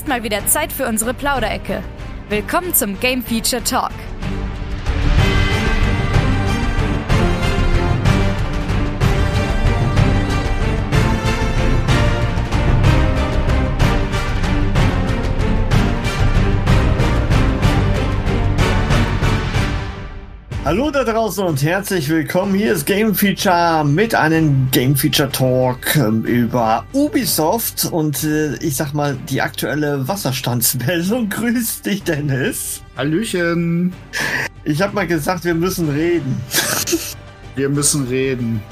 mal wieder Zeit für unsere Plauderecke. Willkommen zum Game Feature Talk. Hallo da draußen und herzlich willkommen. Hier ist Game Feature mit einem Game Feature Talk über Ubisoft und ich sag mal die aktuelle Wasserstandsmeldung. Grüß dich, Dennis. Hallöchen. Ich hab mal gesagt, wir müssen reden. Wir müssen reden.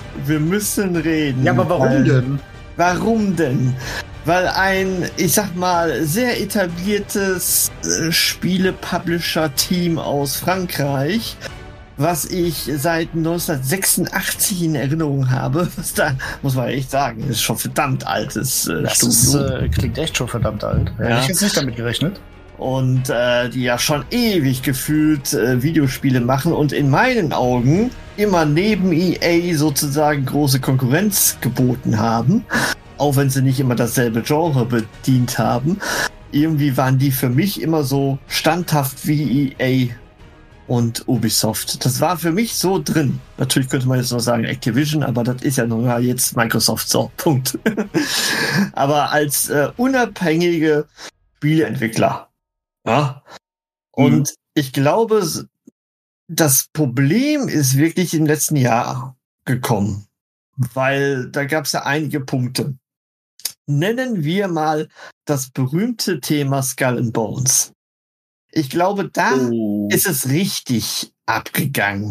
Ja, aber warum denn? Warum denn? Weil ein, ich sag mal, sehr etabliertes Spiele-Publisher-Team aus Frankreich, was ich seit 1986 in Erinnerung habe, was da, muss man echt sagen, ist schon verdammt altes Studio. Klingt echt schon verdammt alt. Ja. Hätte ich jetzt nicht damit gerechnet. Und die ja schon ewig gefühlt Videospiele machen und in meinen Augen immer neben EA sozusagen große Konkurrenz geboten haben, auch wenn sie nicht immer dasselbe Genre bedient haben. Irgendwie waren die für mich immer so standhaft wie EA und Ubisoft. Das war für mich so drin. Natürlich könnte man jetzt noch sagen Activision, aber das ist ja nun mal jetzt Microsoft, so, Punkt. Aber als unabhängige Spieleentwickler. Ja. Und ich glaube, das Problem ist wirklich im letzten Jahr gekommen. Weil da gab es ja einige Punkte. Nennen wir mal das berühmte Thema Skull and Bones. Ich glaube, da ist es richtig abgegangen.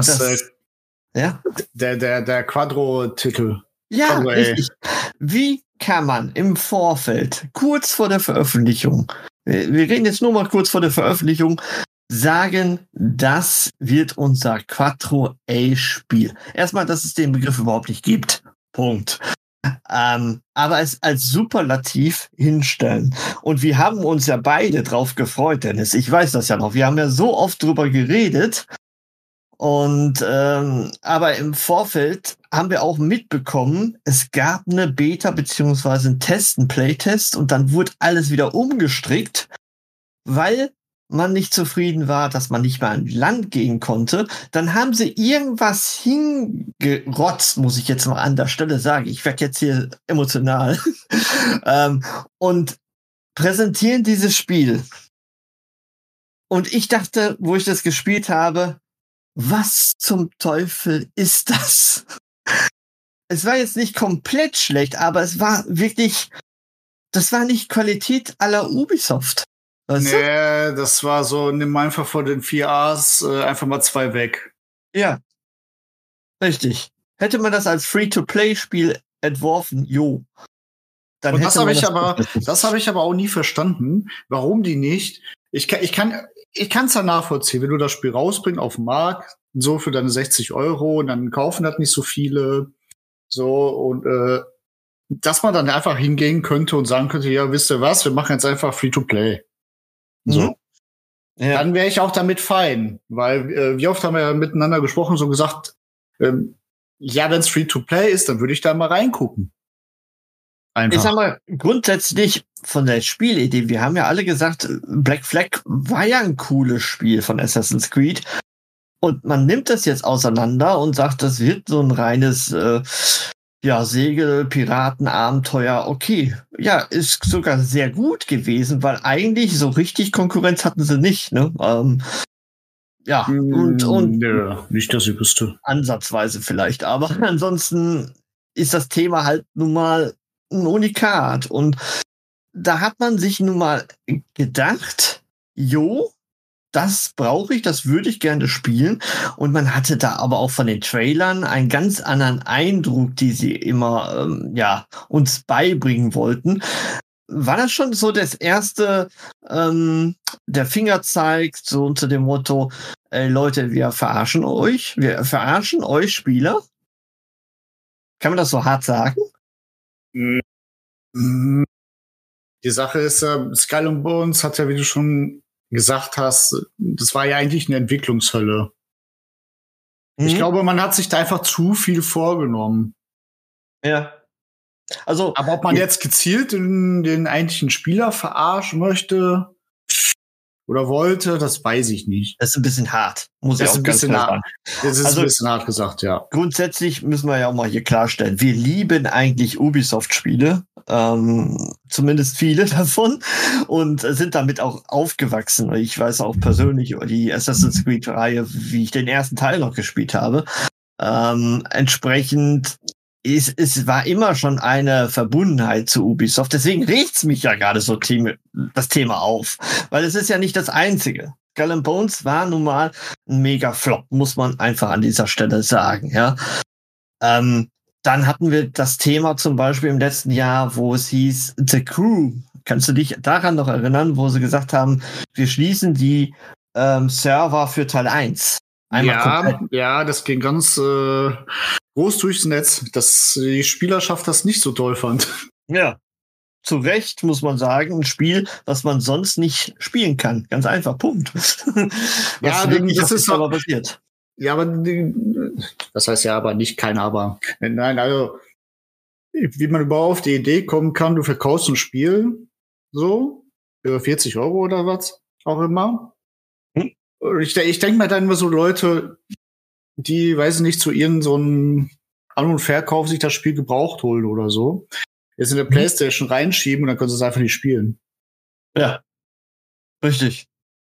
Ja? Der Quadro-Titel. Ja, richtig. Wie kann man im Vorfeld, kurz vor der Veröffentlichung, wir reden jetzt nur mal kurz vor der Veröffentlichung, sagen, das wird unser Quattro A-Spiel. Erstmal, dass es den Begriff überhaupt nicht gibt. Punkt. Aber es als Superlativ hinstellen. Und wir haben uns ja beide drauf gefreut, Dennis. Ich weiß das ja noch. Wir haben ja so oft drüber geredet. Und aber im Vorfeld haben wir auch mitbekommen, es gab eine Beta beziehungsweise einen Test, einen Playtest, und dann wurde alles wieder umgestrickt, weil man nicht zufrieden war, dass man nicht mehr an Land gehen konnte. Dann haben sie irgendwas hingerotzt, muss ich jetzt mal an der Stelle sagen. Ich werde jetzt hier emotional. Und präsentieren dieses Spiel. Und ich dachte, wo ich das gespielt habe, was zum Teufel ist das? Es war jetzt nicht komplett schlecht, aber es war wirklich, das war nicht Qualität à la Ubisoft. Weißt du? Das war so, nimm einfach von den 4 A's einfach mal 2 weg. Ja, richtig. Hätte man das als Free-to-Play-Spiel entworfen, dann und hätte das habe ich aber auch nie verstanden, warum die nicht. Ich kann es ja nachvollziehen, wenn du das Spiel rausbringst auf den Markt, so für deine 60 €, und dann kaufen das nicht so viele, so, und dass man dann einfach hingehen könnte und sagen könnte, ja, wisst ihr was, wir machen jetzt einfach Free-to-Play. So. Ja. Dann wäre ich auch damit fein, weil wie oft haben wir ja miteinander gesprochen, so gesagt, ja, wenn es Free-to-Play ist, dann würde ich da mal reingucken. Einfach. Ich sag mal, grundsätzlich von der Spielidee, wir haben ja alle gesagt, Black Flag war ja ein cooles Spiel von Assassin's Creed, und man nimmt das jetzt auseinander und sagt, das wird so ein reines Segel, Piraten, Abenteuer, okay. Ja, ist sogar sehr gut gewesen, weil eigentlich so richtig Konkurrenz hatten sie nicht, ne? Und ja, nicht das Übelste. Ansatzweise vielleicht, aber ansonsten ist das Thema halt nun mal ein Unikat. Und da hat man sich nun mal gedacht, das brauche ich, das würde ich gerne spielen. Und man hatte da aber auch von den Trailern einen ganz anderen Eindruck, die sie immer uns beibringen wollten. War das schon so das erste, der Finger zeigt, so unter dem Motto, Leute, wir verarschen euch Spieler? Kann man das so hart sagen? Die Sache ist, Skull and Bones hat ja, wie du schon gesagt hast, das war ja eigentlich eine Entwicklungshölle. Ich glaube, man hat sich da einfach zu viel vorgenommen. Ja. Also, Aber ob man jetzt gezielt den eigentlichen Spieler verarschen möchte oder wollte, das weiß ich nicht. das ist ein bisschen hart, muss ich Das ist auch ein ganz bisschen klar sagen. Das ist Also ein bisschen hart gesagt, ja. grundsätzlich müssen wir ja auch mal hier klarstellen, wir lieben eigentlich Ubisoft-Spiele, zumindest viele davon, und sind damit auch aufgewachsen. Ich weiß auch persönlich über die Assassin's Creed-Reihe, wie ich den ersten Teil noch gespielt habe. Entsprechend es war immer schon eine Verbundenheit zu Ubisoft. Deswegen riecht's mich ja gerade so das Thema auf. Weil es ist ja nicht das Einzige. Skull and Bones war nun mal ein Mega-Flop, muss man einfach an dieser Stelle sagen, ja. Dann hatten wir das Thema zum Beispiel im letzten Jahr, wo es hieß The Crew. Kannst du dich daran noch erinnern, wo sie gesagt haben, wir schließen die Server für Teil 1? Ja, das ging ganz groß durchs Netz, dass die Spielerschaft das nicht so toll fand. Ja, zu Recht muss man sagen, ein Spiel, was man sonst nicht spielen kann. Ganz einfach, Punkt. Ja, wirklich das ist so, aber passiert. ja, aber das heißt ja aber nicht kein Aber. Nein, also wie man überhaupt auf die Idee kommen kann, du verkaufst ein Spiel so für 40 € oder was auch immer. Hm? Ich denke mir dann immer so Leute, die, weiß ich nicht, zu ihren so einen An- und Verkauf sich das Spiel gebraucht holen oder so, jetzt in der PlayStation reinschieben und dann können sie es einfach nicht spielen. Ja, richtig.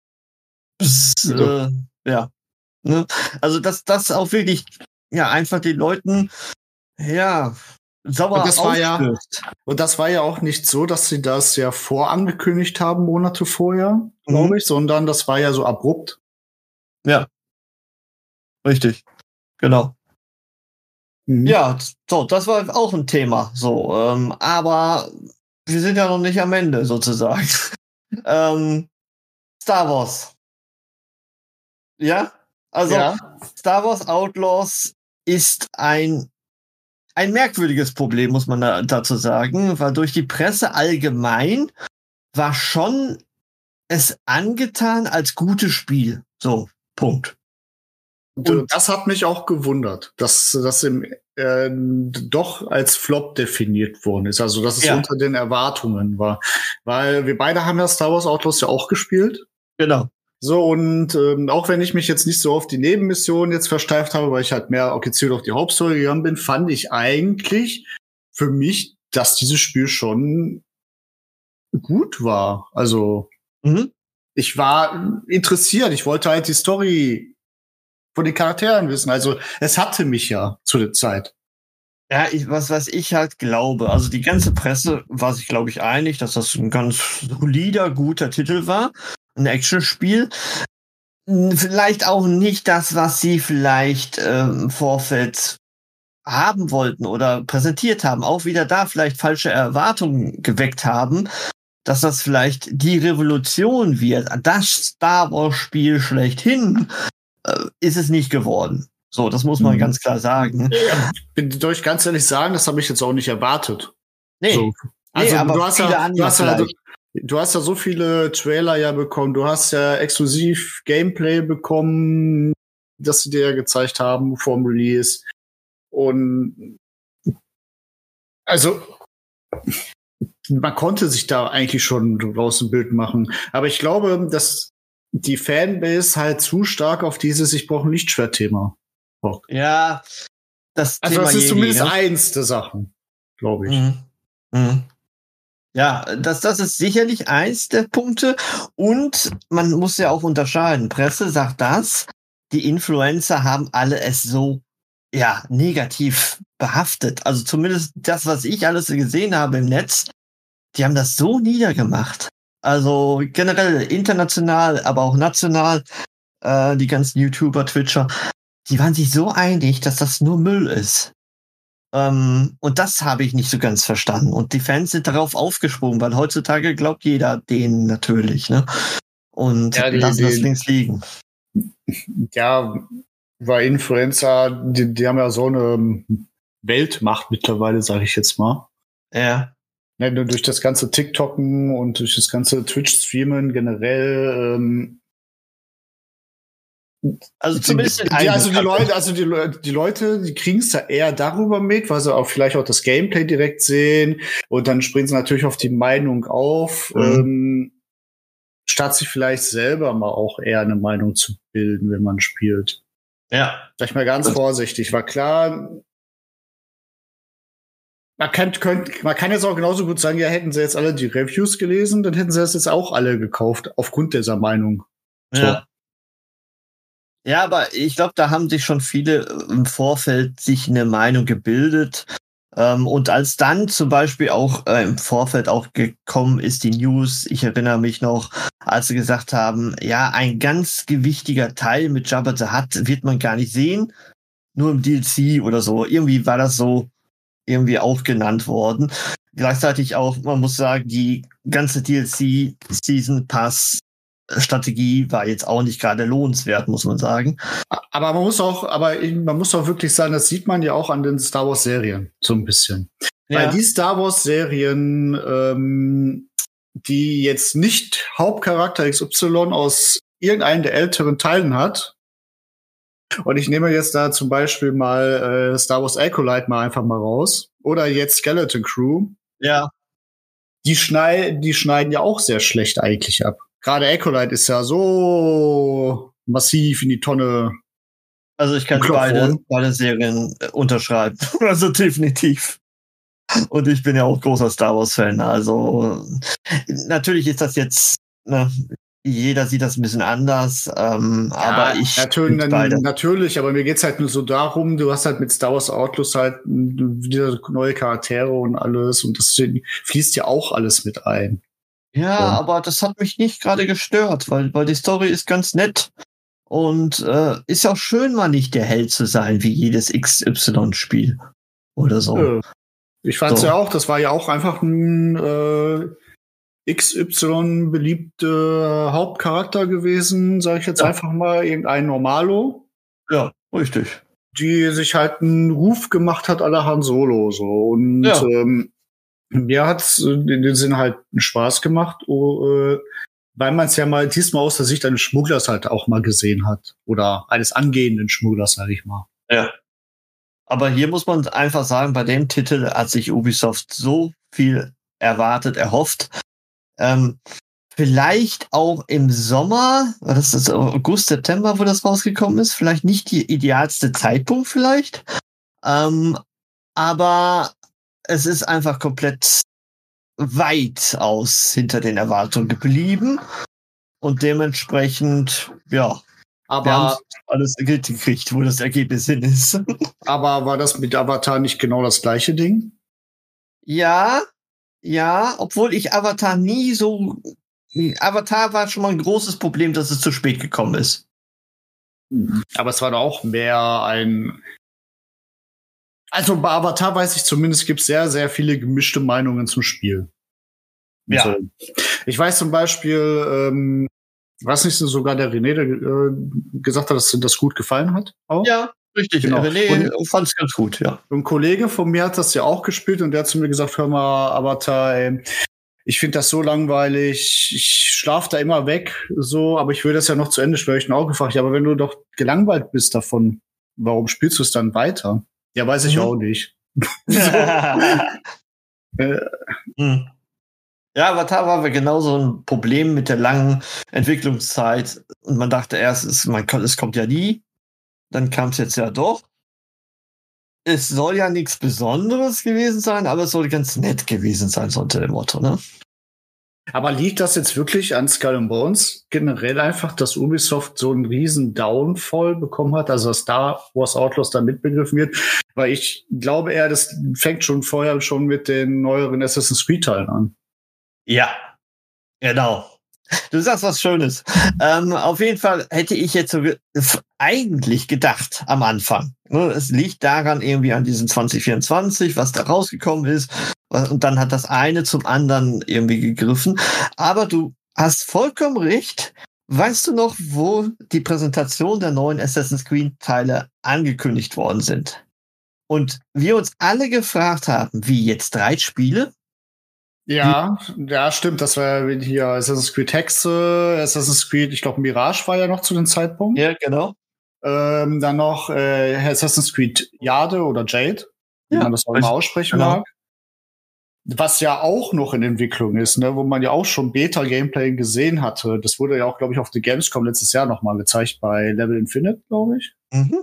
Ja. Ne? Also das auch wirklich, ja, einfach den Leuten, ja, sauer Und aufstößt. das war ja auch nicht so, dass sie das ja vorangekündigt haben, Monate vorher, glaube ich, sondern das war ja so abrupt. Ja, richtig. Genau. Ja, so, das war auch ein Thema. So, aber wir sind ja noch nicht am Ende sozusagen. Star Wars. Ja, also Ja. Star Wars Outlaws ist ein merkwürdiges Problem, muss man dazu sagen, weil durch die Presse allgemein war schon es angetan als gutes Spiel. So, Punkt. Und das hat mich auch gewundert, dass das doch als Flop definiert worden ist. Also, dass es unter den Erwartungen war. Weil wir beide haben ja Star Wars Outlaws ja auch gespielt. Genau. So, und auch wenn ich mich jetzt nicht so auf die Nebenmissionen jetzt versteift habe, weil ich halt mehr gezielt auf die Hauptstory gegangen bin, fand ich eigentlich für mich, dass dieses Spiel schon gut war. Also, ich war interessiert. Ich wollte halt die Story von den Charakteren wissen. Also, es hatte mich ja zu der Zeit. Ja, was ich halt glaube, also die ganze Presse war sich, glaube ich, einig, dass das ein ganz solider, guter Titel war. Ein Actionspiel. Vielleicht auch nicht das, was sie vielleicht im Vorfeld haben wollten oder präsentiert haben. Auch wieder da vielleicht falsche Erwartungen geweckt haben, dass das vielleicht die Revolution wird. Das Star Wars-Spiel schlechthin ist es nicht geworden. So, das muss man ganz klar sagen. Ja, soll ich ganz ehrlich sagen, das habe ich jetzt auch nicht erwartet. Nee. So. Also nee, aber du hast ja so viele Trailer ja bekommen, du hast ja exklusiv Gameplay bekommen, das sie dir ja gezeigt haben vor dem Release. Und also man konnte sich da eigentlich schon raus ein Bild machen. Aber ich glaube, dass die Fanbase halt zu stark auf dieses Ich brauche ein Lichtschwert-Thema. Ja, das also Thema das ist Jedi, zumindest ne? eins der Sachen, glaube ich. Ja, das ist sicherlich eins der Punkte. Und man muss ja auch unterscheiden. Presse sagt das, die Influencer haben alle es so, ja, negativ behaftet. Also zumindest das, was ich alles gesehen habe im Netz, die haben das so niedergemacht. Also generell international, aber auch national, die ganzen YouTuber, Twitcher, die waren sich so einig, dass das nur Müll ist. Und das habe ich nicht so ganz verstanden. Und die Fans sind darauf aufgesprungen, weil heutzutage glaubt jeder denen natürlich, ne? Und Ja, lassen das links liegen. Ja, weil Influencer, die haben ja so eine Weltmacht mittlerweile, sage ich jetzt mal. Ja. Ja, nur durch das ganze TikToken und durch das ganze Twitch-Streamen generell Also zumindest die Leute, die kriegen es ja eher darüber mit, weil sie auch vielleicht auch das Gameplay direkt sehen und dann springen sie natürlich auf die Meinung auf, statt sich vielleicht selber mal auch eher eine Meinung zu bilden, wenn man spielt. Ja. Sag ich mal ganz vorsichtig, war klar. Man kann jetzt auch genauso gut sagen, ja, hätten sie jetzt alle die Reviews gelesen, dann hätten sie das jetzt auch alle gekauft, aufgrund dieser Meinung. So. Ja. Ja, aber ich glaube, da haben sich schon viele im Vorfeld sich eine Meinung gebildet. Und als dann zum Beispiel auch im Vorfeld auch gekommen ist die News, ich erinnere mich noch, als sie gesagt haben, ja, ein ganz gewichtiger Teil mit Jabba the Hutt wird man gar nicht sehen, nur im DLC oder so. Irgendwie war das so irgendwie auch genannt worden. Gleichzeitig auch, man muss sagen, die ganze DLC Season Pass Strategie war jetzt auch nicht gerade lohnenswert, muss man sagen. Aber man muss auch wirklich sagen, das sieht man ja auch an den Star Wars Serien so ein bisschen. Ja. Weil die Star Wars Serien, die jetzt nicht Hauptcharakter XY aus irgendeinem der älteren Teilen hat, und ich nehme jetzt da zum Beispiel mal Star Wars Acolyte mal einfach mal raus, oder jetzt Skeleton Crew. Ja. Die schneiden ja auch sehr schlecht eigentlich ab. Gerade Acolyte ist ja so massiv in die Tonne. Also ich kann beide Serien unterschreiben. Also definitiv. Und ich bin ja auch großer Star Wars-Fan. Also natürlich ist das jetzt, ne, jeder sieht das ein bisschen anders. Aber ich natürlich, aber mir geht's halt nur so darum, du hast halt mit Star Wars Outlaws halt wieder neue Charaktere und alles. Und das fließt ja auch alles mit ein. Ja, aber das hat mich nicht gerade gestört, weil die Story ist ganz nett und ist ja auch schön, mal nicht der Held zu sein, wie jedes XY-Spiel oder so. Ich fand's ja auch, das war ja auch einfach ein XY beliebter Hauptcharakter gewesen, sage ich jetzt einfach mal, irgendein Normalo. Ja, richtig. Die sich halt einen Ruf gemacht hat à la Han Solo so und mir hat's in dem Sinn halt Spaß gemacht, weil man es ja mal diesmal aus der Sicht eines Schmugglers halt auch mal gesehen hat. Oder eines angehenden Schmugglers, sag ich mal. Ja. Aber hier muss man einfach sagen, bei dem Titel hat sich Ubisoft so viel erhofft. Vielleicht auch im Sommer, das ist August, September, wo das rausgekommen ist, vielleicht nicht die idealste Zeitpunkt vielleicht. Aber es ist einfach komplett weit aus hinter den Erwartungen geblieben. Und dementsprechend, ja, wir haben alles gekriegt, wo das Ergebnis hin ist. Aber war das mit Avatar nicht genau das gleiche Ding? Ja, obwohl ich Avatar nie so... Avatar war schon mal ein großes Problem, dass es zu spät gekommen ist. Aber es war doch auch mehr ein... Also bei Avatar weiß ich zumindest, gibt es sehr, sehr viele gemischte Meinungen zum Spiel. Ja. So. Ich weiß zum Beispiel, was nicht sogar der René, der gesagt hat, dass ihm das gut gefallen hat? Auch? Ja, richtig. Genau. René fand es ganz gut, ja. Ein Kollege von mir hat das ja auch gespielt und der hat zu mir gesagt, hör mal, Avatar, ey, ich finde das so langweilig, ich schlaf da immer weg, so, aber ich will das ja noch zu Ende spielen. Ich habe ihn auch gefragt, ja, aber wenn du doch gelangweilt bist davon, warum spielst du es dann weiter? Ja, weiß ich auch nicht. Ja, Avatar war genauso ein Problem mit der langen Entwicklungszeit. Und man dachte erst, es kommt ja nie. Dann kam es jetzt ja doch. Es soll ja nichts Besonderes gewesen sein, aber es soll ganz nett gewesen sein, so unter dem Motto, ne? Aber liegt das jetzt wirklich an Skull and Bones? Generell einfach, dass Ubisoft so einen riesen Downfall bekommen hat, also dass Star Wars Outlaws da mitbegriffen wird? Weil ich glaube eher, das fängt schon vorher mit den neueren Assassin's Creed-Teilen an. Ja, genau. Du sagst was Schönes. Auf jeden Fall hätte ich jetzt so eigentlich gedacht am Anfang. Es liegt daran irgendwie an diesem 2024, was da rausgekommen ist. Und dann hat das eine zum anderen irgendwie gegriffen. Aber du hast vollkommen recht. Weißt du noch, wo die Präsentation der neuen Assassin's Creed-Teile angekündigt worden sind? Und wir uns alle gefragt haben, wie jetzt 3 Spiele? Ja, stimmt. Das war hier Assassin's Creed Hexe, Assassin's Creed, ich glaube Mirage war ja noch zu dem Zeitpunkt. Ja, genau. Dann noch Assassin's Creed Jade oder Jade, wie man das auch immer aussprechen mag. Was ja auch noch in Entwicklung ist, ne, wo man ja auch schon Beta-Gameplay gesehen hatte. Das wurde ja auch, glaube ich, auf der Gamescom letztes Jahr noch mal gezeigt bei Level Infinite, glaube ich.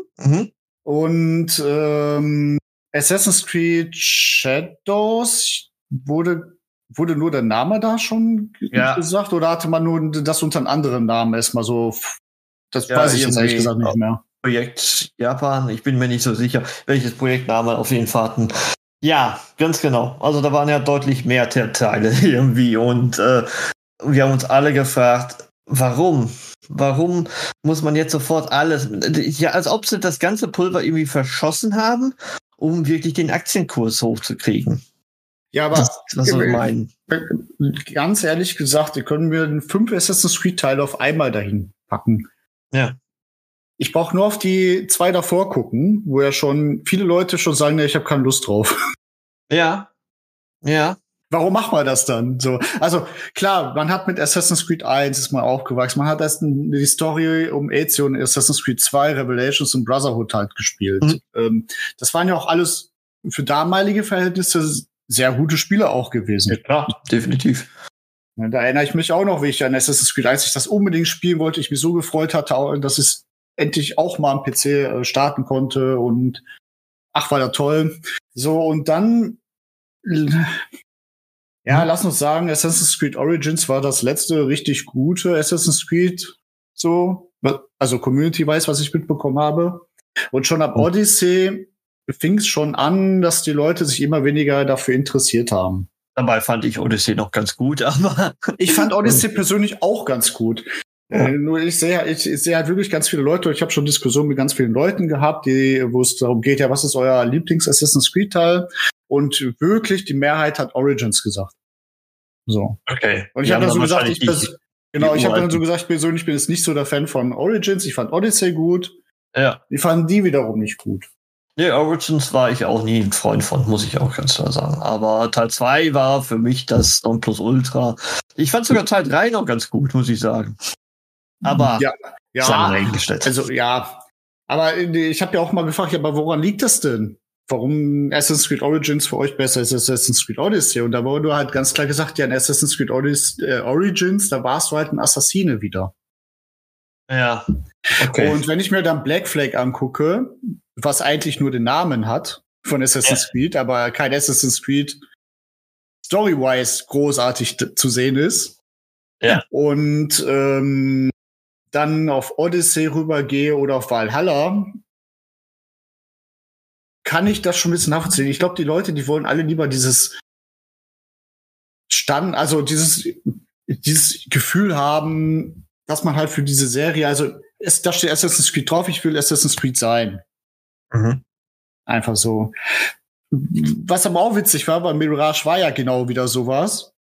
Und Assassin's Creed Shadows wurde nur der Name da schon gesagt oder hatte man nur das unter einem anderen Namen erstmal so? Das weiß ich jetzt ehrlich gesagt nicht mehr. Projekt Japan, ich bin mir nicht so sicher, welches Projektname auf jeden Fall hatten. Ja, ganz genau. Also da waren ja deutlich mehr Teile irgendwie und wir haben uns alle gefragt, warum? Warum muss man jetzt sofort alles, ja, als ob sie das ganze Pulver irgendwie verschossen haben, um wirklich den Aktienkurs hochzukriegen. Ja, aber was soll ich meinen? Ganz ehrlich gesagt, wir können mir 5 Assassin's Creed Teile auf einmal dahin packen. Ja. Ich brauche nur auf die 2 davor gucken, wo ja schon viele Leute schon sagen, ich habe keine Lust drauf. Ja. Warum macht man das dann? So, also klar, man hat mit Assassin's Creed 1 ist man aufgewachsen, man hat erst die Story um Ezio und Assassin's Creed 2, Revelations und Brotherhood halt gespielt. Das waren ja auch alles für damalige Verhältnisse sehr gute Spiele auch gewesen. Ja, klar, definitiv. Da erinnere ich mich auch noch, wie ich an Assassin's Creed 1 ich das unbedingt spielen wollte, ich mich so gefreut hatte, dass es endlich auch mal am PC starten konnte und ach, war das toll. So, und dann lass uns sagen, Assassin's Creed Origins war das letzte richtig gute Assassin's Creed, so, also Community-wise, was ich mitbekommen habe. Und schon ab Odyssey fing es schon an, dass die Leute sich immer weniger dafür interessiert haben. Dabei fand ich Odyssey noch ganz gut, aber ich fand Odyssey persönlich auch ganz gut. Nur ich sehe halt wirklich ganz viele Leute, ich habe schon Diskussionen mit ganz vielen Leuten gehabt, wo es darum geht, ja, was ist euer Lieblings-Assassin's Creed-Teil? Und wirklich die Mehrheit hat Origins gesagt. So. Okay. Und ich habe dann so gesagt, ich habe dann so gesagt, ich persönlich bin jetzt nicht so der Fan von Origins, ich fand Odyssey gut. Ja. Ich fand die wiederum nicht gut. Nee, Origins war ich auch nie ein Freund von, muss ich auch ganz klar sagen. Aber Teil 2 war für mich das Nonplusultra. Ich fand sogar Teil 3 noch ganz gut, muss ich sagen. Aber also ja, aber ich habe ja auch mal gefragt, aber woran liegt das denn? Warum Assassin's Creed Origins für euch besser ist als Assassin's Creed Odyssey? Und da wurde halt ganz klar gesagt, ja, in Assassin's Creed Origins, da warst du halt ein Assassine wieder. Ja, okay. Und wenn ich mir dann Black Flag angucke, was eigentlich nur den Namen hat von Assassin's Creed, aber kein Assassin's Creed story-wise großartig zu sehen ist. Ja. Und dann auf Odyssey rübergehe oder auf Valhalla, kann ich das schon ein bisschen nachvollziehen. Ich glaube, die Leute, die wollen alle lieber dieses Gefühl haben, dass man halt für diese Serie, also da steht Assassin's Creed drauf, ich will Assassin's Creed sein. Einfach so. Was aber auch witzig war, weil Mirage war ja genau wieder sowas.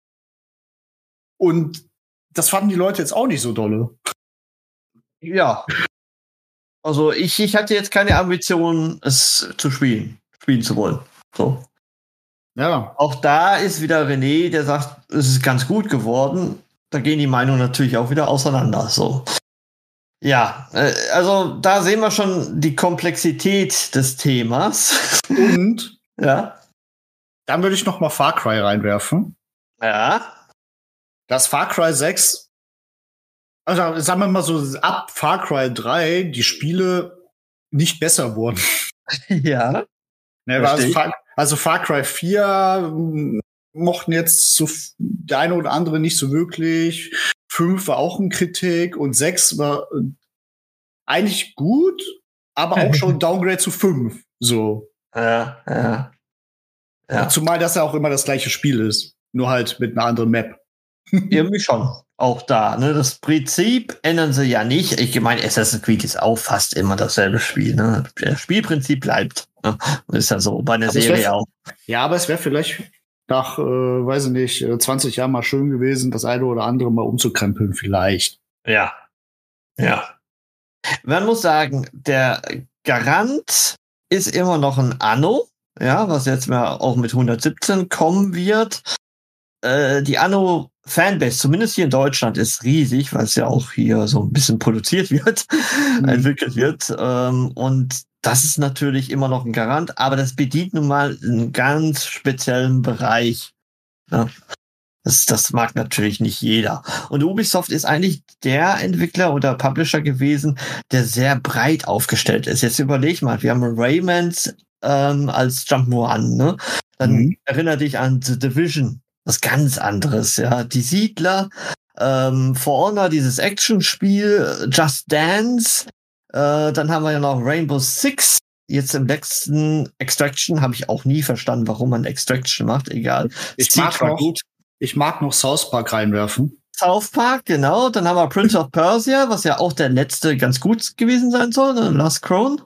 Und das fanden die Leute jetzt auch nicht so dolle. Ja. Also ich hatte jetzt keine Ambition, es spielen zu wollen. So. Ja. Auch da ist wieder René, der sagt, es ist ganz gut geworden. Da gehen die Meinungen natürlich auch wieder auseinander. So. Ja, also da sehen wir schon die Komplexität des Themas. Und ja. Dann würde ich noch mal Far Cry reinwerfen. Ja. Das Far Cry 6, also sagen wir mal so, ab Far Cry 3 die Spiele nicht besser wurden. Ja. Also Far Cry 4 mochten jetzt so der eine oder andere nicht so wirklich. 5 war auch ein Kritik und 6 war eigentlich gut, aber auch schon Downgrade zu 5. So. Ja. Zumal das ja auch immer das gleiche Spiel ist. Nur halt mit einer anderen Map. Irgendwie schon. Auch da. Ne? Das Prinzip ändern sie ja nicht. Ich meine, Assassin's Creed ist auch fast immer dasselbe Spiel. Ne? Das Spielprinzip bleibt. Ne? Ist ja so bei einer Serie auch. Ja, aber es wäre vielleicht nach, weiß ich nicht, 20 Jahren mal schön gewesen, das eine oder andere mal umzukrempeln vielleicht. Ja. Man muss sagen, der Garant ist immer noch ein Anno, ja, was jetzt mal auch mit 117 kommen wird. die Anno-Fanbase, zumindest hier in Deutschland, ist riesig, weil es ja auch hier so ein bisschen produziert wird, entwickelt wird. Und das ist natürlich immer noch ein Garant, aber das bedient nun mal einen ganz speziellen Bereich. Ja. Das mag natürlich nicht jeder. Und Ubisoft ist eigentlich der Entwickler oder Publisher gewesen, der sehr breit aufgestellt ist. Jetzt überleg mal, wir haben Rayman als Jump'n'Run, ne? Dann erinnere dich an The Division, was ganz anderes, ja. Die Siedler, For Honor, dieses Actionspiel, Just Dance, dann haben wir ja noch Rainbow Six. Jetzt im letzten Extraction habe ich auch nie verstanden, warum man Extraction macht, egal. Ich mag noch South Park reinwerfen. South Park, genau. Dann haben wir Prince of Persia, was ja auch der letzte ganz gut gewesen sein soll, ne? Last Crown.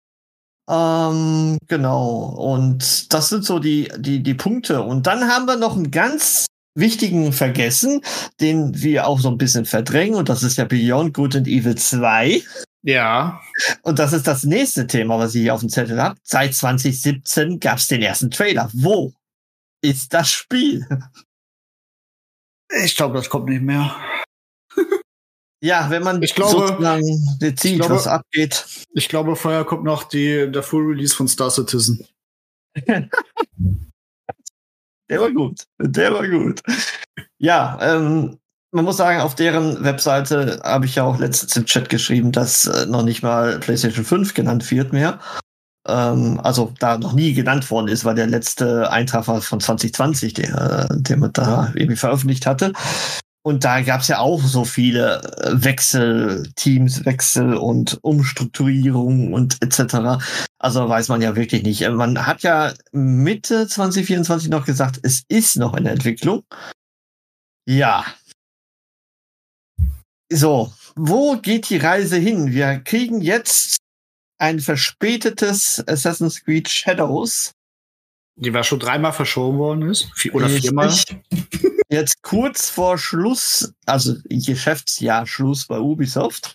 Genau. Und das sind so die Punkte. Und dann haben wir noch einen ganz wichtigen vergessen, den wir auch so ein bisschen verdrängen. Und das ist ja Beyond Good and Evil 2. Ja. Und das ist das nächste Thema, was ich hier auf dem Zettel habe. Seit 2017 gab es den ersten Trailer. Wo ist das Spiel? Ich glaube, das kommt nicht mehr. Ja, wenn man sozusagen sieht, was abgeht. Ich glaube, vorher kommt noch der Full Release von Star Citizen. Der war gut. Ja, man muss sagen, auf deren Webseite habe ich ja auch letztens im Chat geschrieben, dass noch nicht mal PlayStation 5 genannt wird mehr. Also da noch nie genannt worden ist, weil der letzte Eintrag war von 2020, den man da irgendwie veröffentlicht hatte. Und da gab es ja auch so viele Teamswechsel und Umstrukturierungen und etc. Also weiß man ja wirklich nicht. Man hat ja Mitte 2024 noch gesagt, es ist noch in der Entwicklung. Ja. So, wo geht die Reise hin? Wir kriegen jetzt ein verspätetes Assassin's Creed Shadows. Die war schon 3-mal verschoben worden ist. 4-mal. Jetzt kurz vor Schluss, also Geschäftsjahrschluss bei Ubisoft.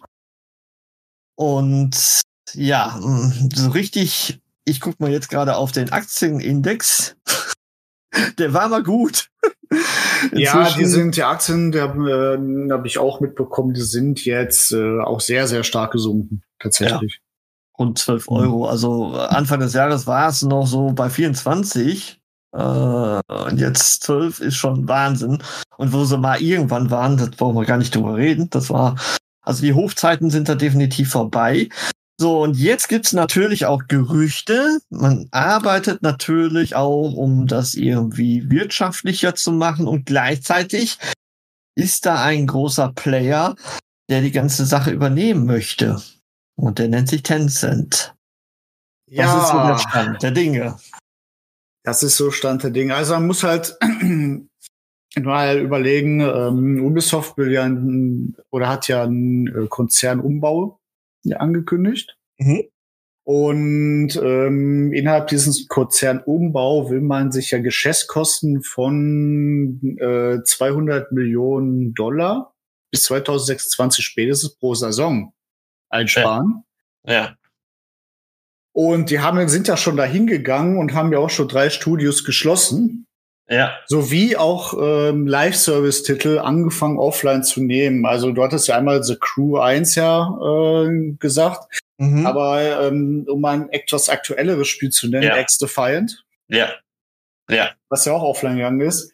Und ja, so richtig, ich gucke mal jetzt gerade auf den Aktienindex. Der war mal gut. Ja, die Aktien, der habe ich auch mitbekommen, die sind jetzt auch sehr, sehr stark gesunken, tatsächlich. Ja. Rund 12 Euro. Also Anfang des Jahres war es noch so bei 24. Und jetzt 12 ist schon Wahnsinn. Und wo sie mal irgendwann waren, das brauchen wir gar nicht drüber reden. Also die Hochzeiten sind da definitiv vorbei. So, und jetzt gibt's natürlich auch Gerüchte. Man arbeitet natürlich auch, um das irgendwie wirtschaftlicher zu machen. Und gleichzeitig ist da ein großer Player, der die ganze Sache übernehmen möchte. Und der nennt sich Tencent. Das ist so der Stand der Dinge. Das ist so Stand der Dinge. Also man muss halt mal überlegen, Ubisoft hat ja einen Konzernumbau angekündigt. Und innerhalb dieses Konzernumbau will man sich ja Geschäftskosten von $200 Millionen bis 2026 spätestens pro Saison einsparen. Ja. Und die sind ja schon dahin gegangen und haben ja auch schon 3 Studios geschlossen. Ja. Sowie auch Live-Service-Titel angefangen offline zu nehmen. Also du hattest ja einmal The Crew 1 gesagt. Aber um mal ein etwas aktuelleres Spiel zu nennen, X-Defiant. Ja. Was ja auch offline gegangen ist.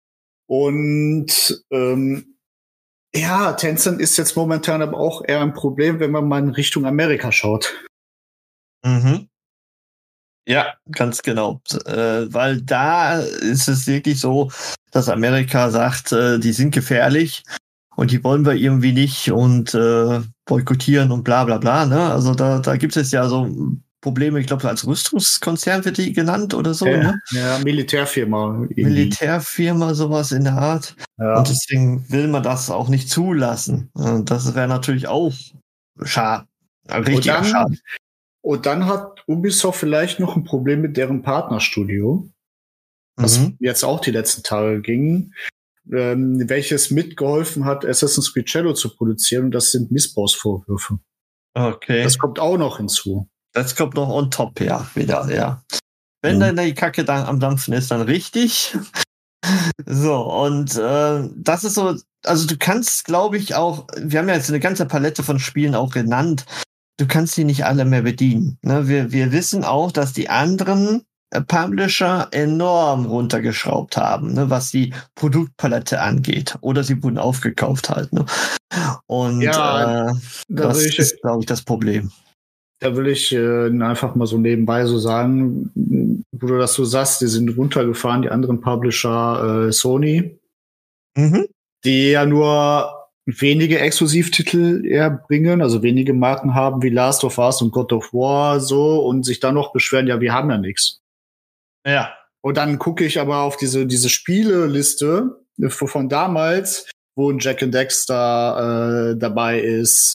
Und Tencent ist jetzt momentan aber auch eher ein Problem, wenn man mal in Richtung Amerika schaut. Ja, ganz genau. Weil da ist es wirklich so, dass Amerika sagt, die sind gefährlich und die wollen wir irgendwie nicht und boykottieren und bla bla bla. Ne? Also da gibt es ja so Probleme, ich glaube, als Rüstungskonzern wird die genannt oder so. Ne? Ja, Militärfirma. Militärfirma, sowas in der Art. Ja. Und deswegen will man das auch nicht zulassen. Und das wäre natürlich auch schade. Richtig schade. Und dann hat Ubisoft vielleicht noch ein Problem mit deren Partnerstudio, was jetzt auch die letzten Tage ging, welches mitgeholfen hat, Assassin's Creed Shadow zu produzieren. Und das sind Missbrauchsvorwürfe. Okay. Das kommt auch noch hinzu. Das kommt noch on top, ja, wieder, ja. Wenn dann die Kacke dann am Dampfen ist, dann richtig. So, und das ist so, also du kannst, glaube ich, auch, wir haben ja jetzt eine ganze Palette von Spielen auch genannt, du kannst die nicht alle mehr bedienen. Ne? Wir wissen auch, dass die anderen Publisher enorm runtergeschraubt haben, ne, was die Produktpalette angeht. Oder sie wurden aufgekauft halt. Ne? Und Ja, das ist, glaube ich, das Problem. Da will ich einfach mal so nebenbei so sagen, wo du das so sagst, die sind runtergefahren, die anderen Publisher, Sony, die ja nur wenige Exklusivtitel erbringen, also wenige Marken haben wie Last of Us und God of War so und sich dann noch beschweren, ja, wir haben ja nichts. Ja. Und dann gucke ich aber auf diese Spieleliste von damals, wo ein Jack and Dexter dabei ist,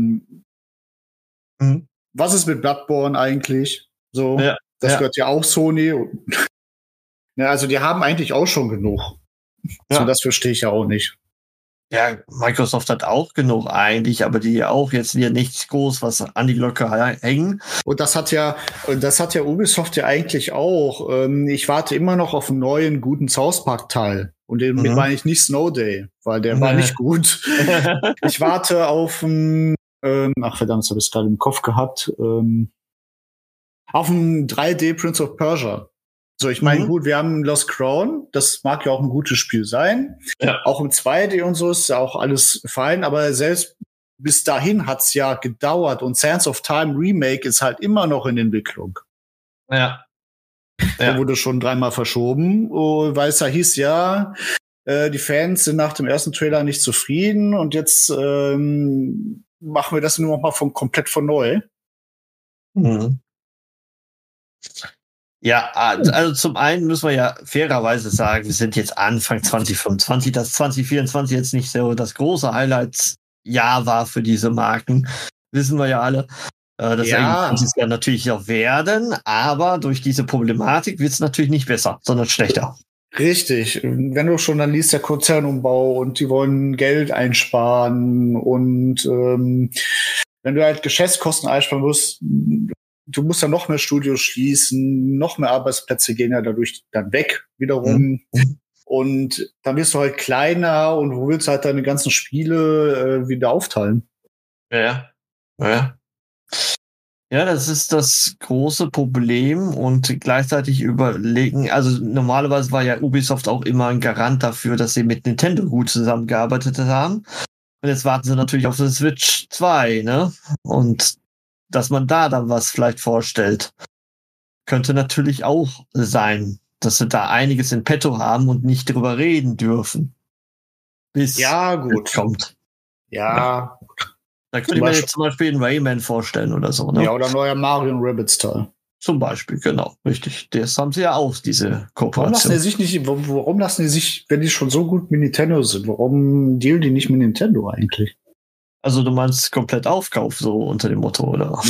was ist mit Bloodborne eigentlich? So, ja, das gehört ja auch Sony. Ja, also die haben eigentlich auch schon genug. Ja. So, das verstehe ich ja auch nicht. Ja, Microsoft hat auch genug eigentlich, aber die auch jetzt hier nichts groß, was an die Glocke hängen. Und das hat ja Ubisoft ja eigentlich auch. Ich warte immer noch auf einen neuen, guten South Park-Teil. Und den meine ich nicht Snow Day, weil der war nicht gut. Ich warte auf einen ach verdammt, das habe ich gerade im Kopf gehabt. Auf ein 3D Prince of Persia. So, ich meine, gut, wir haben Lost Crown, das mag ja auch ein gutes Spiel sein. Ja. Auch im 2D und so ist ja auch alles fein, aber selbst bis dahin hat's ja gedauert und Sands of Time Remake ist halt immer noch in Entwicklung. Ja. Der wurde schon 3-mal verschoben, weil es ja hieß, ja, die Fans sind nach dem ersten Trailer nicht zufrieden und jetzt machen wir das nur noch mal komplett von neu. Ja, also zum einen müssen wir ja fairerweise sagen, wir sind jetzt Anfang 2025, dass 2024 jetzt nicht so das große Highlights-Jahr war für diese Marken, wissen wir ja alle. Das kann es ja natürlich auch werden, aber durch diese Problematik wird es natürlich nicht besser, sondern schlechter. Richtig. Wenn du schon dann liest, der Konzernumbau und die wollen Geld einsparen und wenn du halt Geschäftskosten einsparen musst, du musst dann noch mehr Studios schließen, noch mehr Arbeitsplätze gehen ja dadurch dann weg wiederum. Und dann wirst du halt kleiner und wo willst du halt deine ganzen Spiele wieder aufteilen? Ja. Ja, das ist das große Problem und gleichzeitig überlegen, also normalerweise war ja Ubisoft auch immer ein Garant dafür, dass sie mit Nintendo gut zusammengearbeitet haben. Und jetzt warten sie natürlich auf den Switch 2, ne? Und dass man da dann was vielleicht vorstellt. Könnte natürlich auch sein, dass sie da einiges in petto haben und nicht drüber reden dürfen. Bis gut kommt. Ja. Da könnte ich mir jetzt zum Beispiel einen Rayman vorstellen oder so, ne? Ja, oder neuer Mario & Rabbids Teil. Zum Beispiel, genau, richtig. Das haben sie ja auch, diese Kooperation. Warum lassen die sich, wenn die schon so gut mit Nintendo sind, warum dealen die nicht mit Nintendo eigentlich? Also du meinst komplett Aufkauf, so unter dem Motto, oder?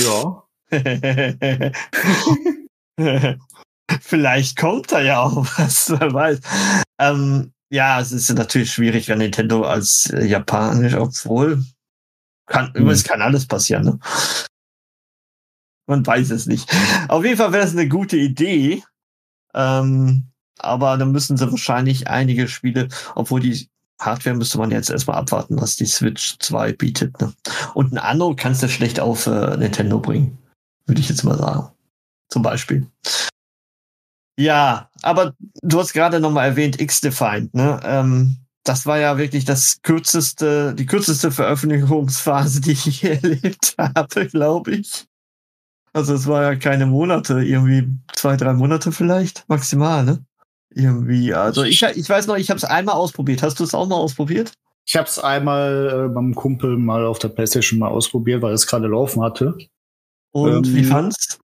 Ja. Vielleicht kommt da ja auch was, wer weiß. Ja, es ist natürlich schwierig, wenn Nintendo als japanisch, obwohl es kann alles passieren, ne? Man weiß es nicht. Auf jeden Fall wäre es eine gute Idee, aber dann müssen sie wahrscheinlich einige Spiele, obwohl die Hardware müsste man jetzt erstmal abwarten, was die Switch 2 bietet. Ne? Und ein Anno kannst du schlecht auf Nintendo bringen, würde ich jetzt mal sagen. Zum Beispiel. Ja, aber du hast gerade nochmal erwähnt X-Defined, ne? Das war ja wirklich die kürzeste Veröffentlichungsphase, die ich je erlebt habe, glaube ich. Also es war ja keine Monate, irgendwie 2-3 Monate vielleicht, maximal, ne? Irgendwie, also ich weiß noch, ich habe es einmal ausprobiert. Hast du es auch mal ausprobiert? Ich habe es einmal beim Kumpel mal auf der PlayStation mal ausprobiert, weil es gerade laufen hatte. Und wie fand's?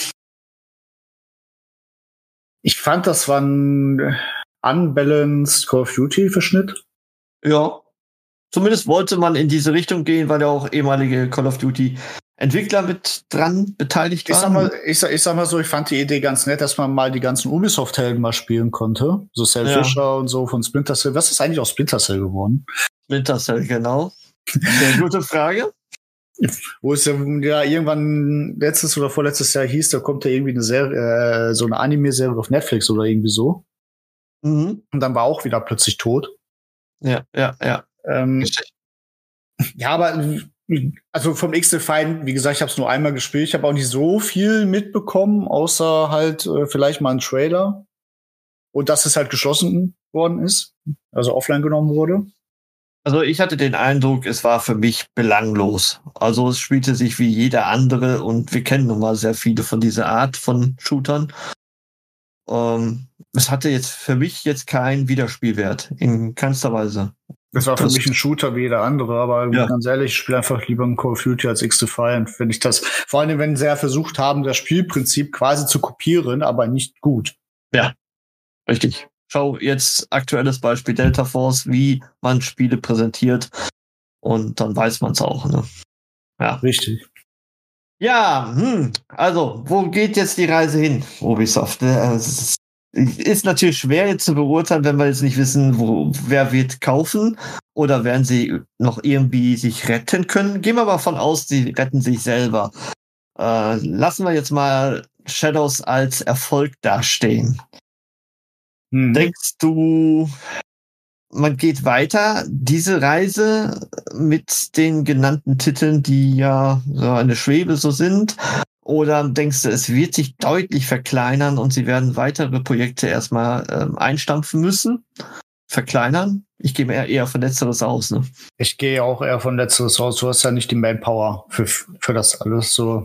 Ich fand, das war ein unbalanced Call of Duty-Verschnitt. Ja. Zumindest wollte man in diese Richtung gehen, weil ja auch ehemalige Call of Duty Entwickler mit dran beteiligt waren. Ich sag mal so, ich fand die Idee ganz nett, dass man mal die ganzen Ubisoft-Helden mal spielen konnte. So Cell Fisher und so von Splinter Cell. Was ist eigentlich aus Splinter Cell geworden? Splinter Cell, genau. Sehr gute Frage. Wo es ja irgendwann letztes oder vorletztes Jahr hieß, da kommt ja irgendwie eine Serie, so eine Anime-Serie auf Netflix oder irgendwie so. Mhm. Und dann war auch wieder plötzlich tot. Ja. Ja, aber also vom X-Defiant, wie gesagt, ich habe es nur einmal gespielt. Ich habe auch nicht so viel mitbekommen, außer halt vielleicht mal einen Trailer. Und dass es halt geschlossen worden ist, also offline genommen wurde. Also ich hatte den Eindruck, es war für mich belanglos. Also es spielte sich wie jeder andere und wir kennen nun mal sehr viele von dieser Art von Shootern. Es hatte jetzt für mich jetzt keinen Wiederspielwert, in keinster Weise. Das war für mich ein Shooter wie jeder andere, aber ganz ehrlich, ich spiele einfach lieber ein Call of Duty als X-Defiant, wenn ich das, vor allem wenn sie ja versucht haben, das Spielprinzip quasi zu kopieren, aber nicht gut. Ja, richtig. Schau jetzt aktuelles Beispiel Delta Force, wie man Spiele präsentiert und dann weiß man es auch, ne? Ja. Richtig. Ja, also, wo geht jetzt die Reise hin, Ubisoft? Es ist natürlich schwer jetzt zu beurteilen, wenn wir jetzt nicht wissen, wer wird kaufen oder werden sie noch irgendwie sich retten können. Gehen wir mal davon aus, sie retten sich selber. Lassen wir jetzt mal Shadows als Erfolg dastehen. Denkst du, man geht weiter, diese Reise mit den genannten Titeln, die ja so eine Schwebe so sind? Oder denkst du, es wird sich deutlich verkleinern und sie werden weitere Projekte erstmal einstampfen müssen? Verkleinern? Ich gehe mir eher von Letzteres aus, ne? Ich gehe auch eher von Letzteres aus. Du hast ja nicht die Manpower für das alles so.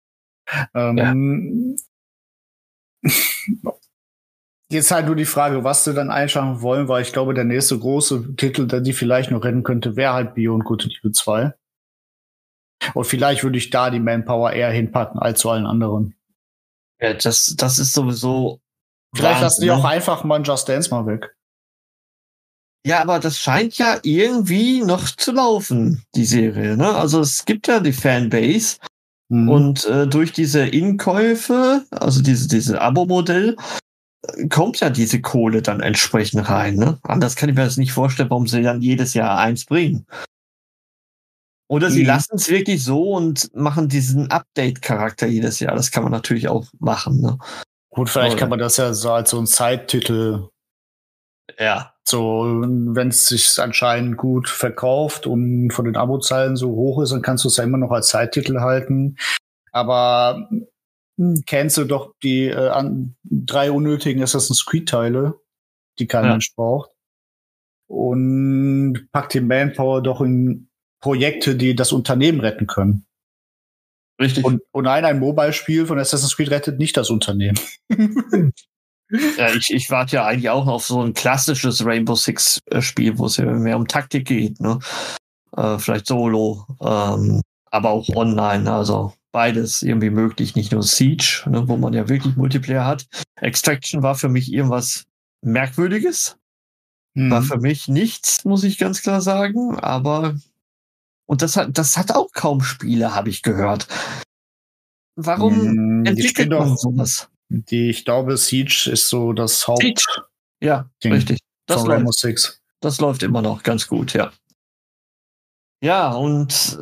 Jetzt halt nur die Frage, was sie dann einschaffen wollen, weil ich glaube, der nächste große Titel, der die vielleicht noch retten könnte, wäre halt Beyond Good and Evil 2. Und vielleicht würde ich da die Manpower eher hinpacken als zu allen anderen. Ja, das ist sowieso. Vielleicht lassen die auch einfach mal Just Dance mal weg. Ja, aber das scheint ja irgendwie noch zu laufen, die Serie, ne? Also es gibt ja die Fanbase. Und durch diese Inkäufe, also diese Abo-Modell, kommt ja diese Kohle dann entsprechend rein, ne? Anders kann ich mir das nicht vorstellen, warum sie dann jedes Jahr eins bringen. Oder sie lassen es wirklich so und machen diesen Update-Charakter jedes Jahr. Das kann man natürlich auch machen, ne? Gut, vielleicht kann man das ja so als so ein Zeittitel. Ja. So, wenn es sich anscheinend gut verkauft und von den Abozahlen so hoch ist, dann kannst du es ja immer noch als Zeittitel halten. Aber kennst du doch die 3 unnötigen Assassin's Creed-Teile, die kein Mensch braucht. Und pack die Manpower doch in Projekte, die das Unternehmen retten können. Richtig. Und nein, ein Mobile-Spiel von Assassin's Creed rettet nicht das Unternehmen. Ja, ich warte ja eigentlich auch auf so ein klassisches Rainbow Six Spiel, wo es ja mehr um Taktik geht, ne? Vielleicht Solo, aber auch online, also beides irgendwie möglich, nicht nur Siege, ne, wo man ja wirklich Multiplayer hat. Extraction war für mich irgendwas Merkwürdiges. War für mich nichts, muss ich ganz klar sagen, aber und das hat auch kaum Spiele, habe ich gehört. Warum entwickelt man sowas? Ich glaube, Siege ist so das Haupt. Siege. Ja, richtig. Das Rainbow Six. Das läuft immer noch ganz gut, ja. Ja, und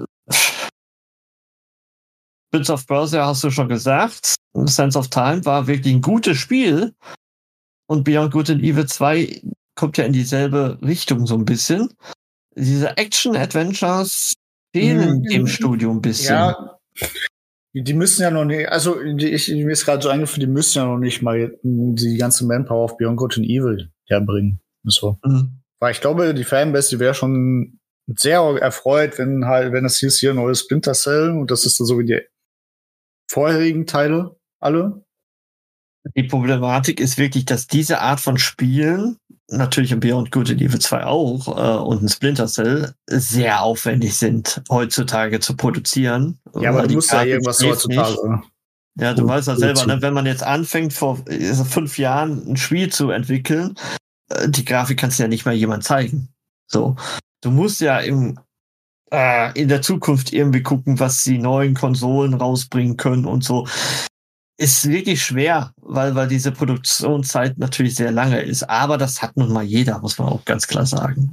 Prince of Persia hast du schon gesagt. Sense of Time war wirklich ein gutes Spiel. Und Beyond Good and Evil 2 kommt ja in dieselbe Richtung so ein bisschen. Diese Action-Adventures fehlen im Studio ein bisschen. Ja, die müssen ja noch nicht, also mir ist gerade so eingefallen, die müssen ja noch nicht mal die ganze Manpower auf Beyond Good and Evil herbringen. So. Weil ich glaube, die Fanbase, die wäre schon sehr erfreut, wenn es hieß hier neues Splinter Cell und das ist so wie die vorherigen Teile alle. Die Problematik ist wirklich, dass diese Art von Spielen, natürlich im Beyond Good and Evil 2 auch, und ein Splinter Cell, sehr aufwendig sind, heutzutage zu produzieren. Ja, aber du musst ja irgendwas heutzutage. Ja, du weißt ja selber, ne, wenn man jetzt anfängt, vor 5 Jahren ein Spiel zu entwickeln, die Grafik kannst du ja nicht mal jemand zeigen. So. Du musst ja in der Zukunft irgendwie gucken, was die neuen Konsolen rausbringen können und so. Ist wirklich schwer, weil diese Produktionszeit natürlich sehr lange ist. Aber das hat nun mal jeder, muss man auch ganz klar sagen.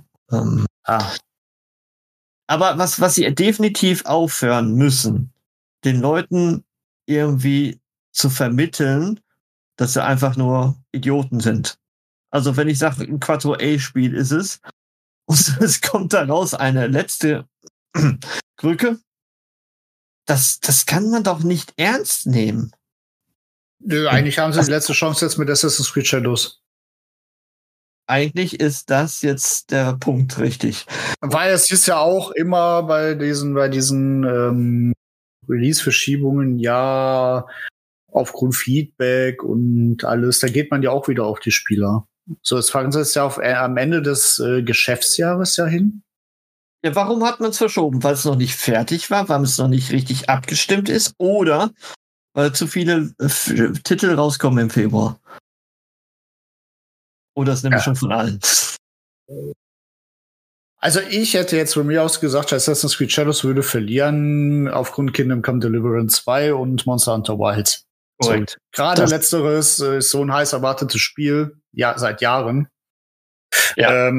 Aber was sie definitiv aufhören müssen, den Leuten irgendwie zu vermitteln, dass sie einfach nur Idioten sind. Also wenn ich sage, ein Quattro A-Spiel ist es, und es kommt daraus eine letzte Krücke, das kann man doch nicht ernst nehmen. Eigentlich haben sie die letzte Chance jetzt mit Assassin's Creed Shadows. Eigentlich ist das jetzt der Punkt, richtig. Weil es ist ja auch immer bei diesen Release-Verschiebungen ja aufgrund Feedback und alles, da geht man ja auch wieder auf die Spieler. So, jetzt fangen sie es ja am Ende des Geschäftsjahres ja hin. Ja, warum hat man es verschoben? Weil es noch nicht fertig war, weil es noch nicht richtig abgestimmt ist oder weil zu viele Titel rauskommen im Februar? Oder ist eine Mischung von allen? Also ich hätte jetzt von mir aus gesagt, Assassin's Creed Shadows würde verlieren aufgrund Kingdom Come Deliverance 2 und Monster Hunter Wilds. So, gerade letzteres ist so ein heiß erwartetes Spiel, ja, seit Jahren. Ja.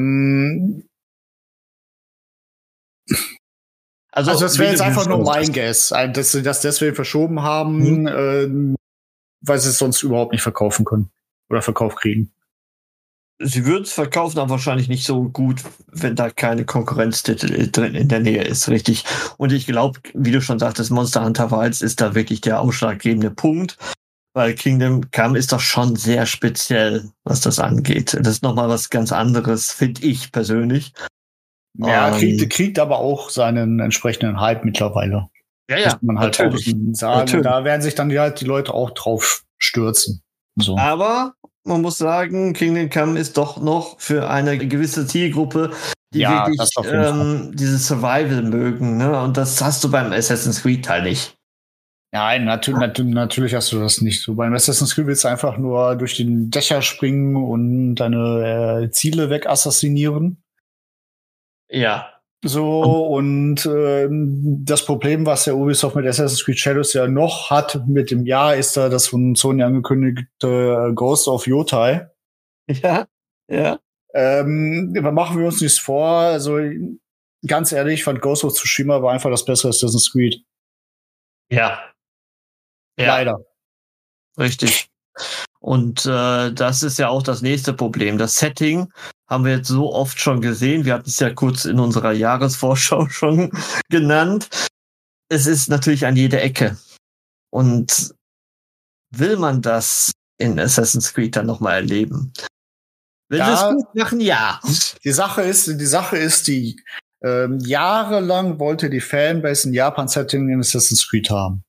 Also das wäre jetzt einfach nur mein Guess, dass sie das deswegen verschoben haben, weil sie es sonst überhaupt nicht verkaufen können oder verkauft kriegen. Sie würden es verkaufen, aber wahrscheinlich nicht so gut, wenn da keine Konkurrenztitel drin in der Nähe ist, richtig. Und ich glaube, wie du schon sagtest, Monster Hunter Wilds ist da wirklich der ausschlaggebende Punkt, weil Kingdom Come ist doch schon sehr speziell, was das angeht. Das ist nochmal was ganz anderes, finde ich persönlich. Ja, kriegt aber auch seinen entsprechenden Hype mittlerweile. Ja, muss man halt natürlich. Auch sagen. Natürlich. Da werden sich dann die Leute auch drauf stürzen. So. Aber man muss sagen, Kingdom Come ist doch noch für eine gewisse Zielgruppe, die wirklich dieses Survival mögen. Ne? Und das hast du beim Assassin's Creed Teil nicht. Nein, natürlich hast du das nicht. So beim Assassin's Creed willst du einfach nur durch den Dächer springen und deine Ziele wegassassinieren. Ja. So, und das Problem, was der Ubisoft mit Assassin's Creed Shadows ja noch hat mit dem Jahr, ist da das von Sony angekündigte Ghost of Yotai. Ja. Machen wir uns nichts vor. Also, ganz ehrlich, ich fand Ghost of Tsushima war einfach das bessere Assassin's Creed. Ja. Leider. Richtig. Und das ist ja auch das nächste Problem. Das Setting haben wir jetzt so oft schon gesehen. Wir hatten es ja kurz in unserer Jahresvorschau schon genannt. Es ist natürlich an jeder Ecke. Und will man das in Assassin's Creed dann nochmal erleben? Will das gut machen? Ja. Die Sache ist, jahrelang wollte die Fanbase ein Japan-Setting in Assassin's Creed haben.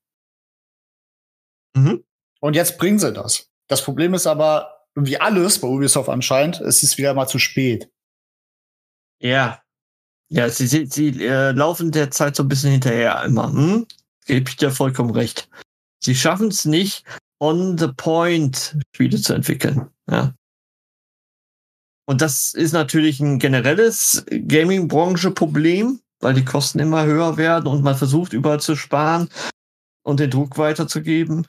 Mhm. Und jetzt bringen sie das. Das Problem ist aber, wie alles bei Ubisoft anscheinend, es ist wieder mal zu spät. Ja. Ja, sie laufen derzeit so ein bisschen hinterher immer. Gebe ich dir vollkommen recht. Sie schaffen es nicht, on the point Spiele zu entwickeln. Ja. Und das ist natürlich ein generelles Gaming-Branche-Problem, weil die Kosten immer höher werden und man versucht überall zu sparen und den Druck weiterzugeben.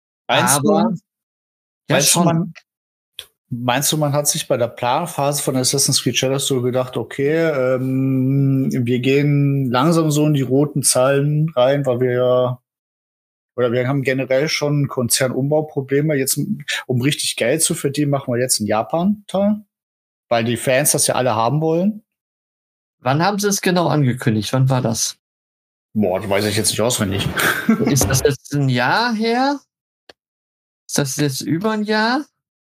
Meinst du, man hat sich bei der Planphase von Assassin's Creed Shadows so gedacht, okay, wir gehen langsam so in die roten Zahlen rein, weil wir haben generell schon Konzernumbauprobleme. Jetzt, um richtig Geld zu verdienen, machen wir jetzt einen Japan-Teil, weil die Fans das ja alle haben wollen. Wann haben sie es genau angekündigt? Wann war das? Boah, das weiß ich jetzt nicht auswendig. Ist das jetzt ein Jahr her? Ist das jetzt über ein Jahr?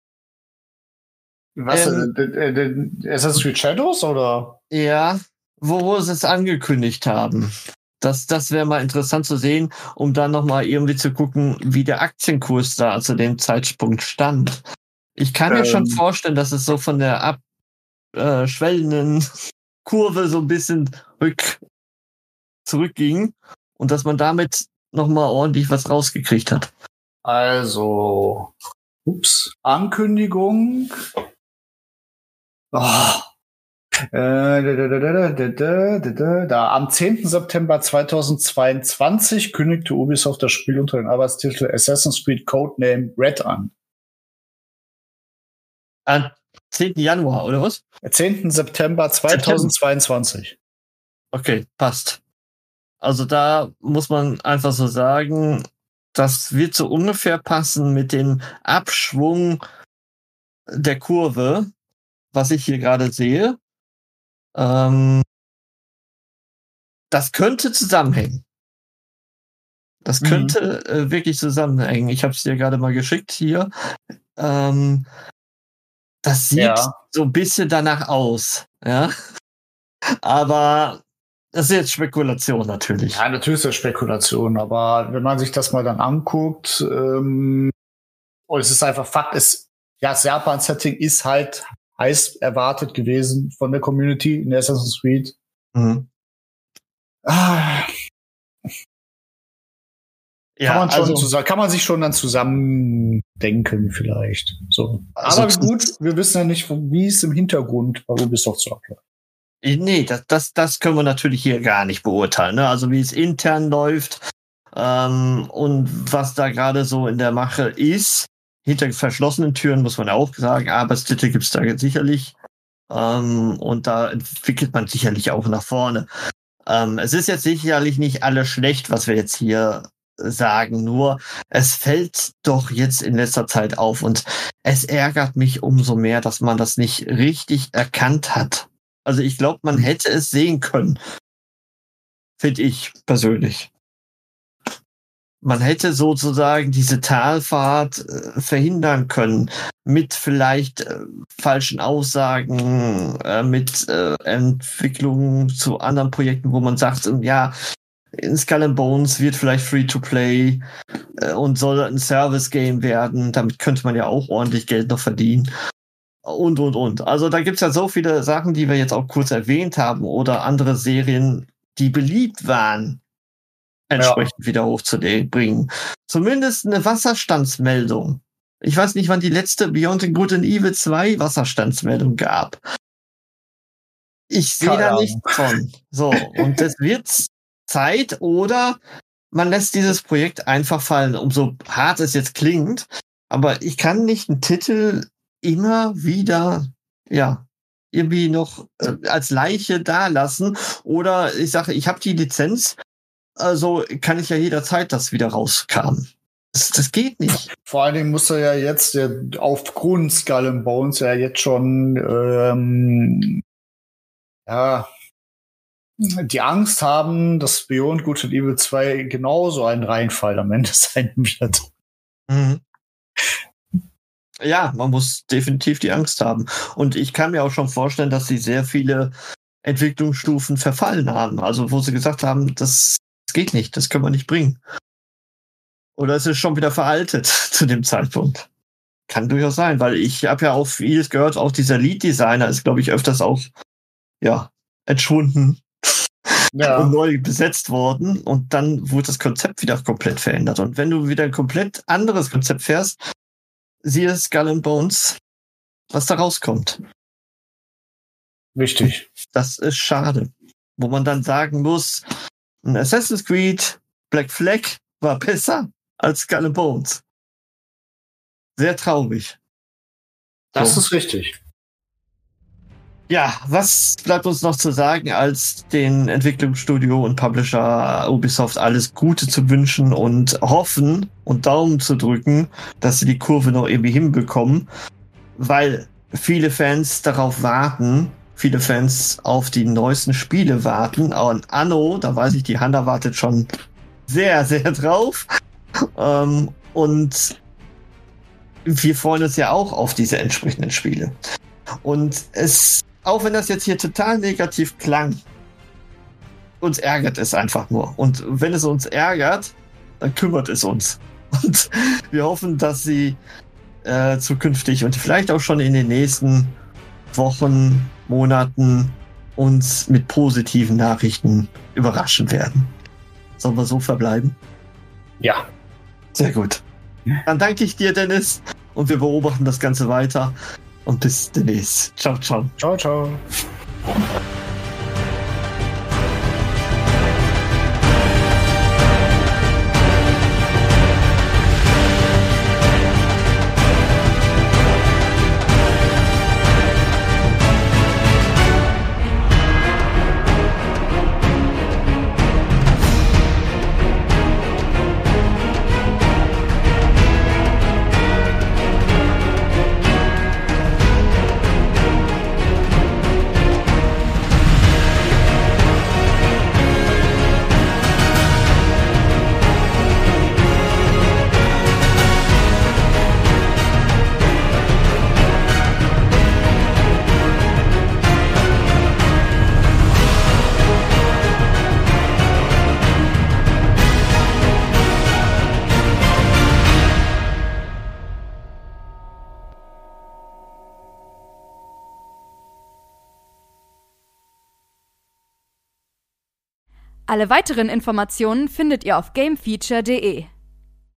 Was? Assassin's Creed Shadows oder? Ja, wo sie es angekündigt haben. Das wäre mal interessant zu sehen, um dann nochmal irgendwie zu gucken, wie der Aktienkurs da zu dem Zeitpunkt stand. Ich kann mir schon vorstellen, dass es so von der abschwellenden Kurve so ein bisschen zurückging und dass man damit nochmal ordentlich was rausgekriegt hat. Also, Ankündigung. Am 10. September 2022 kündigte Ubisoft das Spiel unter dem Arbeitstitel Assassin's Creed Codename Red an. Am 10. Januar, oder was? 10. September 2022. Okay, passt. Also da muss man einfach so sagen, das wird so ungefähr passen mit dem Abschwung der Kurve, was ich hier gerade sehe, das könnte zusammenhängen. Das könnte wirklich zusammenhängen. Ich habe es dir gerade mal geschickt hier. Das sieht so ein bisschen danach aus. Ja? Aber das ist jetzt Spekulation natürlich. Ja, natürlich ist das Spekulation. Aber wenn man sich das mal dann anguckt, und es ist einfach Fakt, das Japan-Setting ist halt heiß erwartet gewesen von der Community in Assassin's Creed. Mhm. Ja, kann man sich schon dann zusammen denken vielleicht. So. Aber gut, wir wissen ja nicht, wie es im Hintergrund bei Ubisoft so abläuft. Nee, das können wir natürlich hier gar nicht beurteilen. Ne? Also wie es intern läuft und was da gerade so in der Mache ist. Hinter verschlossenen Türen muss man auch sagen, Arbeitstitel gibt es da sicherlich. Und da entwickelt man sicherlich auch nach vorne. Es ist jetzt sicherlich nicht alles schlecht, was wir jetzt hier sagen, nur es fällt doch jetzt in letzter Zeit auf und es ärgert mich umso mehr, dass man das nicht richtig erkannt hat. Also ich glaube, man hätte es sehen können. Finde ich persönlich. Man hätte sozusagen diese Talfahrt verhindern können mit vielleicht falschen Aussagen, mit Entwicklungen zu anderen Projekten, wo man sagt, ja, in Skull and Bones wird vielleicht Free-to-Play und soll ein Service-Game werden. Damit könnte man ja auch ordentlich Geld noch verdienen. Und. Also da gibt's ja so viele Sachen, die wir jetzt auch kurz erwähnt haben oder andere Serien, die beliebt waren, entsprechend wieder hochzubringen. Zumindest eine Wasserstandsmeldung. Ich weiß nicht, wann die letzte Beyond the Good and Evil 2 Wasserstandsmeldung gab. Ich sehe da nichts von. So, und das wird Zeit oder man lässt dieses Projekt einfach fallen, umso hart es jetzt klingt. Aber ich kann nicht einen Titel immer wieder, irgendwie noch als Leiche dalassen. Oder ich sage, ich habe die Lizenz, also kann ich ja jederzeit das wieder rauskamen. Das geht nicht. Vor allen Dingen muss er ja jetzt aufgrund Skull and Bones ja jetzt schon die Angst haben, dass Beyond Good and Evil 2 genauso ein Reinfall am Ende sein wird. Mhm. Ja, man muss definitiv die Angst haben. Und ich kann mir auch schon vorstellen, dass sie sehr viele Entwicklungsstufen verfallen haben. Also wo sie gesagt haben, das geht nicht, das können wir nicht bringen. Oder es ist schon wieder veraltet zu dem Zeitpunkt. Kann durchaus sein, weil ich habe ja auch vieles gehört, auch dieser Lead-Designer ist, glaube ich, öfters auch entschwunden und neu besetzt worden. Und dann wurde das Konzept wieder komplett verändert. Und wenn du wieder ein komplett anderes Konzept fährst, siehe Skull and Bones, was da rauskommt. Richtig. Das ist schade. Wo man dann sagen muss, ein Assassin's Creed Black Flag war besser als Skull and Bones. Sehr traurig. Das ist richtig. Ja, was bleibt uns noch zu sagen, als den Entwicklungsstudio und Publisher Ubisoft alles Gute zu wünschen und hoffen und Daumen zu drücken, dass sie die Kurve noch irgendwie hinbekommen, weil viele Fans darauf warten, viele Fans auf die neuesten Spiele warten. Und Anno, da weiß ich, die Hanna wartet schon sehr, sehr drauf. Und wir freuen uns ja auch auf diese entsprechenden Spiele. Und auch wenn das jetzt hier total negativ klang, uns ärgert es einfach nur. Und wenn es uns ärgert, dann kümmert es uns. Und wir hoffen, dass sie zukünftig und vielleicht auch schon in den nächsten Wochen, Monaten uns mit positiven Nachrichten überraschen werden. Sollen wir so verbleiben? Ja. Sehr gut. Dann danke ich dir, Dennis, und wir beobachten das Ganze weiter. Und bis demnächst. Ciao, ciao. Ciao, ciao. Alle weiteren Informationen findet ihr auf gamefeature.de.